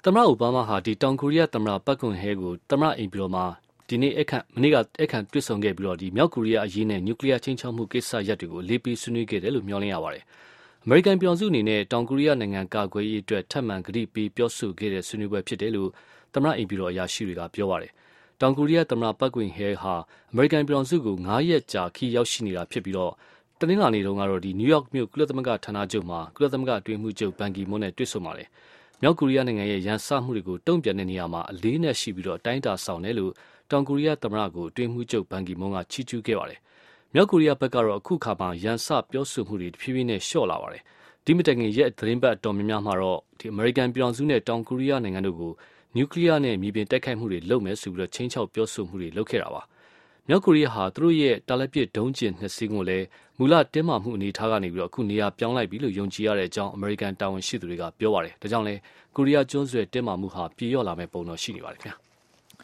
သမ္မတအိုဘားမားဟာတောင်ကိုရီးယားသမ္မတပတ်ကွန်ဟဲကိုသမ္မတအိမ်ဖြူတော်မှာမနေ့ကတွေ့ဆုံခဲ့ပြီးမြောက်ကိုရီးယားအရေးနဲ့နျူကလ িয়ার ခြိမ်းခြောက်မှုကိစ္စရပ်တွေကိုအလေးပေးဆွေးနွေးခဲ့တယ်လို့မျှော်လင့်ရပါတယ်။အမေရိကန်ပြည်ထောင်စုအနေနဲ့တောင်ကိုရီးယားနိုင်ငံကာကွယ်ရေးအတွက်ထပ်မံကတိပေးပြောဆိုခဲ့တဲ့ဆွေးနွေးပွဲဖြစ်တယ်လို့သမ္မတအိမ်ဖြူတော်အရာရှိတွေကပြောပါတယ်။တောင်ကိုရီးယားသမ္မတပတ်ကွန်ဟဲဟာအမေရိကန်ပြည်ထောင်စုကို9 ရက်ကြာခီးရောက်ရှိနေတာဖြစ်ပြီးတနင်္လာနေ့တုန်းကတော့နယူးယောက်မြို့ကုလသမဂ္ဂဌာနချုပ်မှာကုလသမဂ္ဂအတွင်းရေးမှူးချုပ်ဘန်ကီမွန်းနဲ့တွေ့ဆုံပါတယ်။မြောက်ကိုရီးယားနိုင်ငံရဲ့ရန်စမှုတွေကိုတုံ့ပြန်တဲ့နေရာမှာအလေးနက်ရှိပြီးအတိုင်းအတာဆောင်တယ်လို့တောင်ကိုရီးယားသမ္မတကိုအတွင်းရေးမှူးချုပ်ဘန်ကီမွန်းကချီးကျူးခဲ့ပါတယ်။မြောက်ကိုရီးယားဘက်ကတော့အခုခါမှာရန်စပြောဆိုမှုတွေတဖြည်းဖြည်းနဲ့လျှော့လာပါတယ်။ဒီမတိုင်ခင်ရက်သတင်းပတ်အတော်များများမှာတော့အမေရိကန်ပြည်ထောင်စုနဲ့တောင်ကိုရီးယားနိုင်ငံတို့ကိုနျူကလ িয়ার နဲ့မြေပြင်တိုက်ခိုက်မှုတွေလုပ်မယ်ဆိုပြီးချင်းချောက်ပြောဆိုမှုတွေလုပ်ခဲ့တာပါ။မြောက်ကိုရီးယားဟာသူတို့ရဲ့တာလက်ပစ်ဒုံးကျည်2 စင်းကိုလည်းမူလတင်းမာမှုအနေထားကနေအခုနေရာပြောင်းလိုက်ပြီလို့ယုံကြည်ရတဲ့အကြောင်းအမေရိကန်တာဝန်ရှိသူတွေကပြောပါတယ်။ဒါကြောင့်လဲကိုရီးယားကျွန်းဆွယ်တင်းမာမှုဟာပြေလျော့လာမယ့်ပုံတော့ရှိနေပါတယ်ခင်ဗျာ။